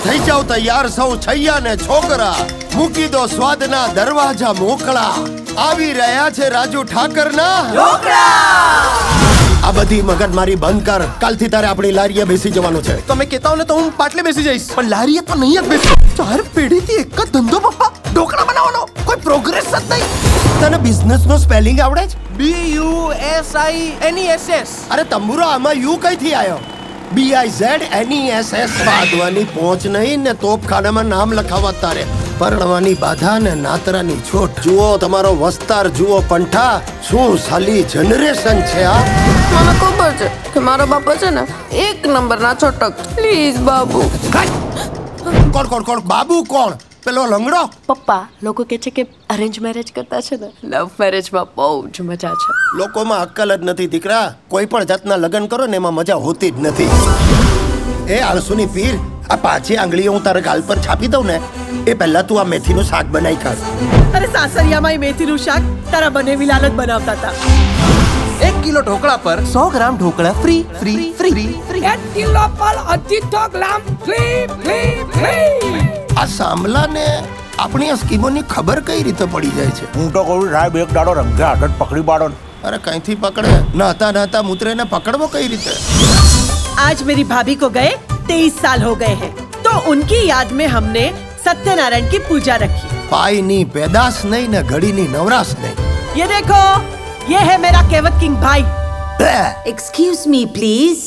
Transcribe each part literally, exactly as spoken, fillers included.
થઈ જાવ તૈયાર સૌ છૈયા ને છોકરા, મૂકી દો સ્વાદના દરવાજા મોકળા, આવી રહ્યા છે રાજુ ઠાકરના ઢોકળા। આ બધી મગજમારી બંધ કર, કાલથી તારે આપણી લારીએ બેસી જવાનું છે। તમે કહેતા હો ને તો હું પાટલે બેસી જઈશ, પણ લારીએ તો નહીં જ બેસું। ચાર પેઢીથી એક જ ધંધો પપ્પા, ઢોકળા બનાવવાનો, કોઈ પ્રોગ્રેસ જ નહીં। તને બિઝનેસ નો સ્પેલિંગ આવડે છે? B U S I N E S S. અરે તંબુરો, આમાં યુ કઈથી આવ્યો? B I Z N E S S. બાંધવાની પહોંચ નહીં ને તોપખાનામાં નામ લખાવવા તારે, પરણવાની બાધા ને નાતરાની છોટ। જુઓ તમારો વસ્તાર, જુઓ પંઠા, શું સાલી જનરેશન છે આ। મને ખબર છે કે મારો બાપા છે ને એક નંબરના છોટક। પ્લીઝ બાબુ। કોણ કોણ કોણ બાબુ? કોણ પેલો લંગડો? પપ્પા લોકો કહે છે કે અરેન્જ મેરેજ કરતા છે ને લવ મેરેજમાં બહુ જ મજા છે। લોકોમાં અક્કલ જ નથી દીકરા, કોઈ પણ જાતના લગ્ન કરો ને એમાં મજા હોતી જ નથી। એ આળસુની પીર, આ પાછી આંગળીઓ હું તારા ગાલ પર છાપી દઉં ને એ પહેલા તું આ મેથીનું શાક બનાવી કાઢ। અરે સાસરિયામાં મેથીનું શાક તારા બનેવી લાલ જ બનાવતા હતા। એક કિલો ઢોકળા પર સો ગ્રામ ઢોકળા ફ્રી ફ્રી ફ્રી ફ્રી। એક કિલો પર અઢીસો ગ્રામ ફ્રી ફ્રી ફ્રી। આ સાંભલાને આપણી આ સ્કીમોની ખબર કઈ રીતે પડી જાય છે? હું તો કહું સાહેબ એક દાડો રંગે હાથ જ પકડી પાડો ને। અરે કઈથી પકડે? નહાતા નહાતા મૂત્રે ને પકડવો કઈ રીતે? आज मेरी भाभी को गए तेईस साल हो गए हैं, तो उनकी याद में हमने सत्यनारायण की पूजा रखी। પાઈની પેદાશ નહીં ને ઘડીની નવરાશ નહીં। ये देखो, ये है मेरा केवट किंग भाई। Excuse me please.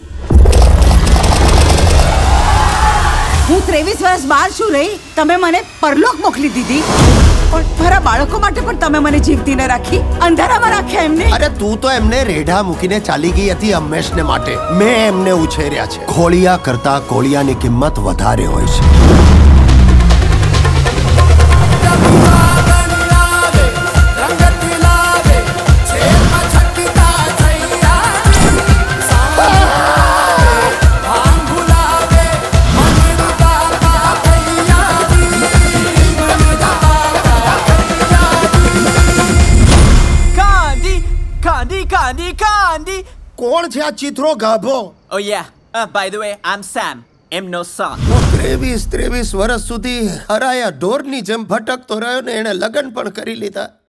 હું ત્રેવીસ વર્ષ બહાર છું રહી, તમે મને પરલોક મોકલી દીધી, પણ મારા બાળકો માટે પણ તમે મને જીવતી ન રાખી, અંધારામાં રાખ્યા એમને। અરે તું તો એમને રેઢા મૂકીને ચાલી ગઈ હતી હંમેશને માટે, મેં એમને ઉછેર્યા છે। ખોળિયા કરતા કોળિયાની કિંમત વધારે હોય છે। Candy, candy, candy. કોણ છે આ ચિત્રો ગાભો? Oh yeah. Uh, by the way, I'm Sam. એમનો son. ત્રેવીસ ત્રેવીસ વર્ષ સુધી હરાયા ઢોરની જેમ ભટકતો રહ્યો ને એને લગ્ન પણ કરી લીધા।